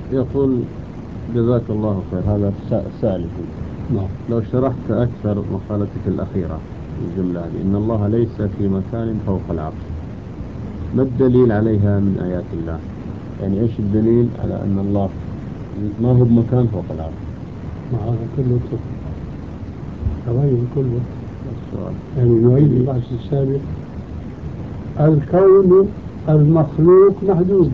يقول جزاك الله خير، هذا سائل. نعم. لو شرحت أكثر مقالتك الأخيرة الجملة هذه، إن الله ليس في مكان فوق العرش، ما الدليل عليها من آيات الله؟ يعني إيش الدليل على أن الله ما هو بمكان فوق العرش؟ مع هذا كله تبين كله. السؤال يعني نعيد البحث السابق. الكون المخلوق محدود،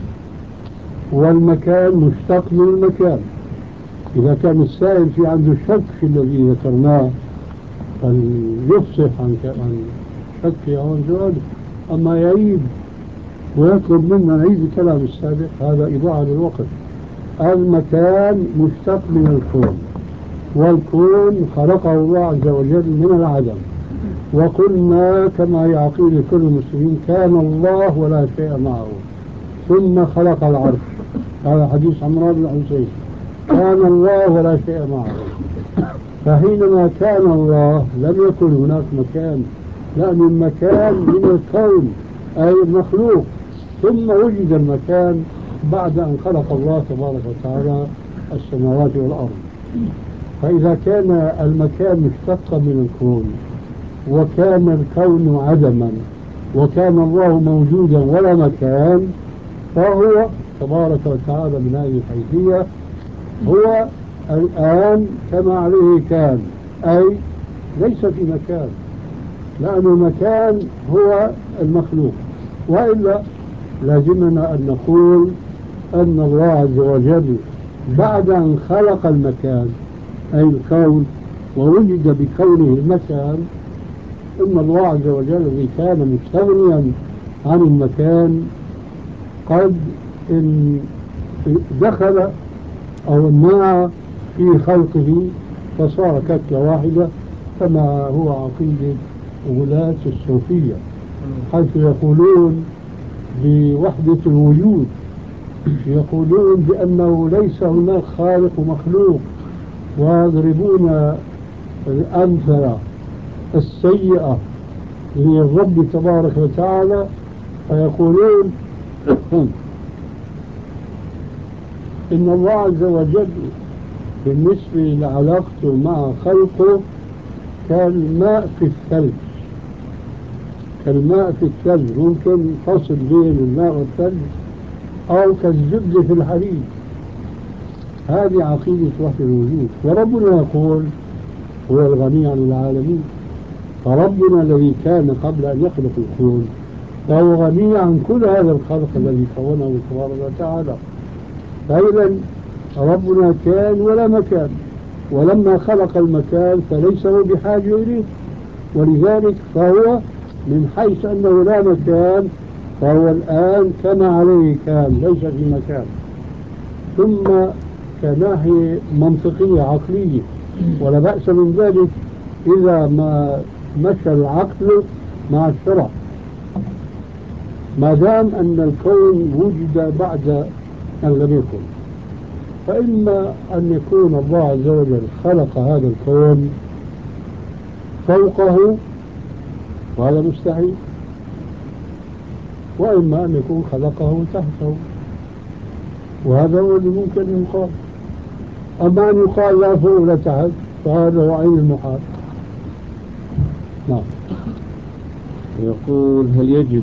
والمكان مشتق من المكان. إذا كان السائل في عنده شك في الذي ذكرناه فليفصح عن شكه أو عن جواله. أما يعيد ويطلب منا نعيد الكلام السابق، هذا إضاعة للوقت. المكان مشتق من الكون، والكون خلقه الله عز وجل من العدم. وقلنا كما هي عقيدة كل المسلمين: كان الله ولا شيء معه ثم خلق العرش. هذا حديث عمران بن حسين: كان الله ولا شيء معه. فحينما كان الله لم يكن هناك مكان، لأن المكان من الكون أي المخلوق، ثم وجد المكان بعد أن خلق الله تبارك وتعالى السماوات والأرض. فإذا كان المكان مشتقا من الكون، وكان الكون عدما، وكان الله موجودا ولا مكان، فهو تبارك وتعالى من هذه الحيثية هو الآن كما عليه كان، أي ليس في مكان، لأن المكان هو المخلوق. وإلا لازمنا أن نقول أن الله عز وجل بعد أن خلق المكان أي الكون ووجد بكونه المكان، إن الله عز وجل الذي كان مستغنيا عن المكان قد إن دخل أو انماع في خلقه فصار كتلة واحدة، كما هو عقيدة ولاة الصوفية، حيث يقولون بوحدة الوجود، يقولون بأنه ليس هناك خالق ومخلوق، ويضربون الأمثلة السيئة للرب تبارك وتعالى، فيقولون إن الله عز وجل بالنسبة لعلاقته مع خلقه كالماء في الثلج. كالماء في الثلج، ممكن فصل بين الماء والثلج، أو كالزبدة في الحليب. هذه عقيدة وحدة الوجود. وربنا يقول هو الغني عن العالمين. فربنا الذي كان قبل أن يخلق الكون فهو غني عن كل هذا الخلق الذي كونه تبارك وتعالى. فإذا ربنا كان ولا مكان، ولما خلق المكان فليس هو بحاجة إليه، ولذلك فهو من حيث أنه لا مكان فهو الآن كما عليه كان، ليس في مكان. ثم كناحية منطقية عقلية ولا بأس من ذلك إذا ما مشى العقل مع الشرع، ما دام أن الكون وجد بعد أن لم يكن. فإما أن يكون الله عز وجل خلق هذا الكون فوقه وهذا مستحيل، وإما أن يكون خلقه تحته وهذا هو اللي ممكن أن يقال. أما أن يقال لا فوق ولا تحت فهذا هو عين المحال. نعم. يقول: هل يجب